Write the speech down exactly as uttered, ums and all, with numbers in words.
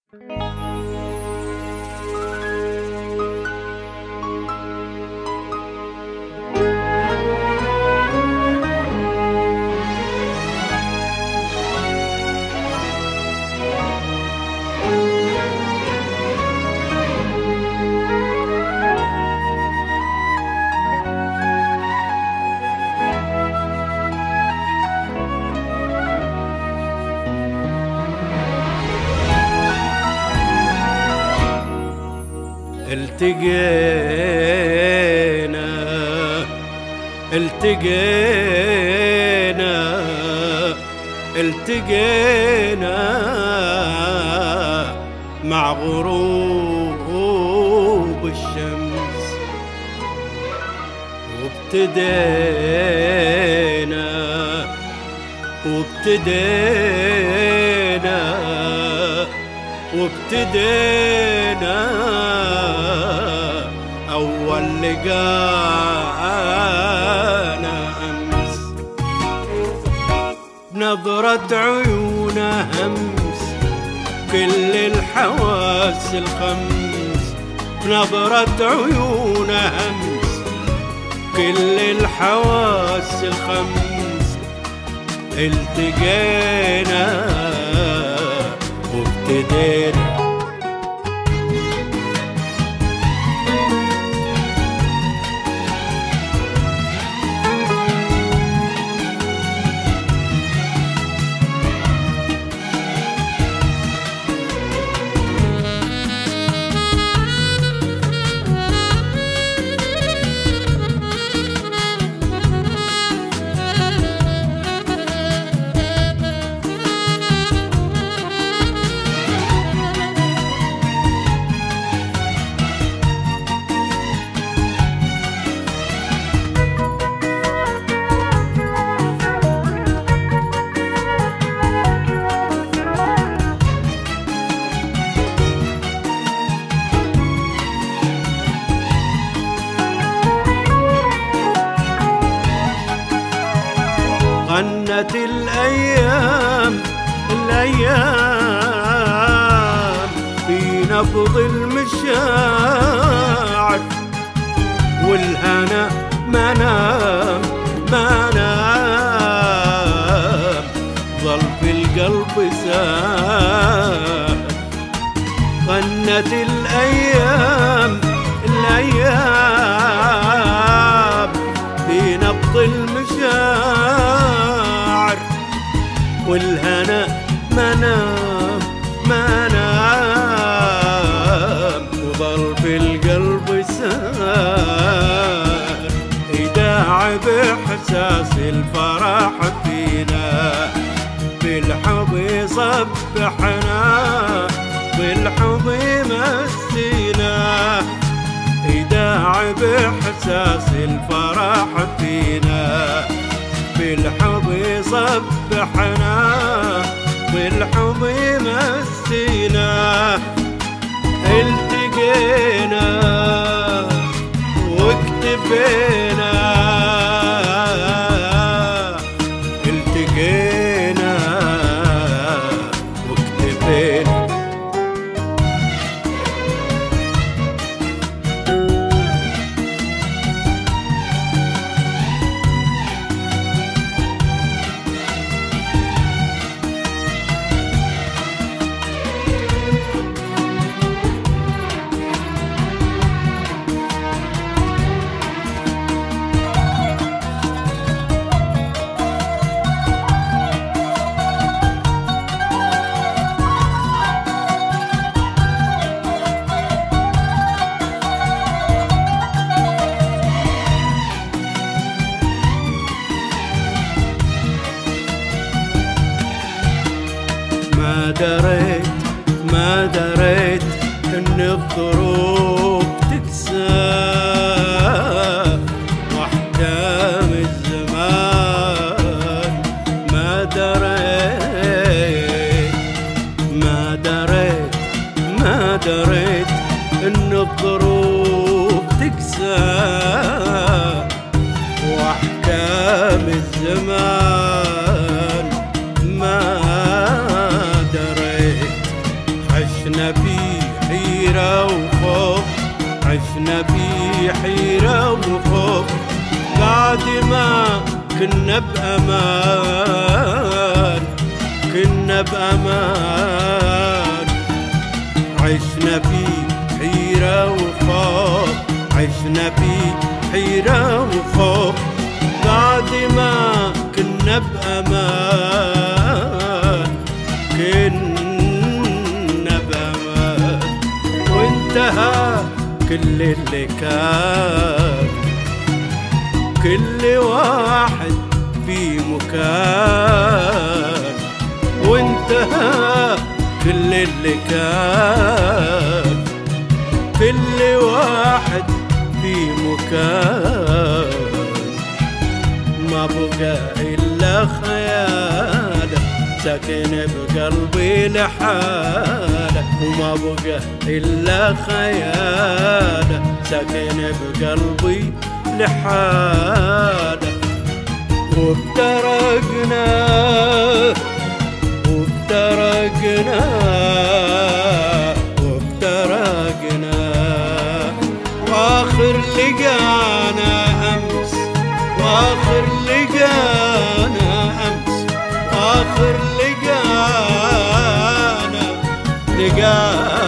التقينا التقينا التقينا مع غروب الشمس، وابتدينا وابتدينا وابتدينا أول لقانا أمس، بنظرة عيونه همس كل الحواس الخمس، بنظرة عيونه همس كل الحواس الخمس، التقينا وابتدينا. غنت الأيام الأيام في نبض المشاعر، والهنا ما نام ما نام ظل في القلب ساهر. غنت الأيام الأيام في نبض المشاعر، والهنا ما نام ما نام وظل في القلب سار، يداعي بإحساس الفرح فينا، بالحب يصبحنا بالحب يمسينا، يداعي بإحساس الفرح فينا، بالحب يصبحنا بالحب يمسينا، التقينا واكتفينا التقينا واكتفينا. ما دريت ما دريت ان الظروف تقسى واحكام الزمان، ما دريت ما دريت ما دريت ان الظروف تقسى واحكام الزمان، ما دريت عشنا في حيرة وخوف، عشنا في حيرة وخوف، بعد ما كنا بأمان، كنا بأمان. عشنا في حيرة وخوف، عشنا في حيرة وخوف، بعد ما كنا بأمان، كنا بأمان. وانتهى كل اللي كان، كل واحد في مكان، وانتهى كل اللي كان، كل واحد في مكان. ما بقى إلا خياله ساكن بقلبي لحاله، وما بقى إلا خياله ساكن بقلبي لحاله. وافترقنا وافترقنا وافترقنا، واخر لقانا امس، واخر لقانا امس، واخر لقانا لقانا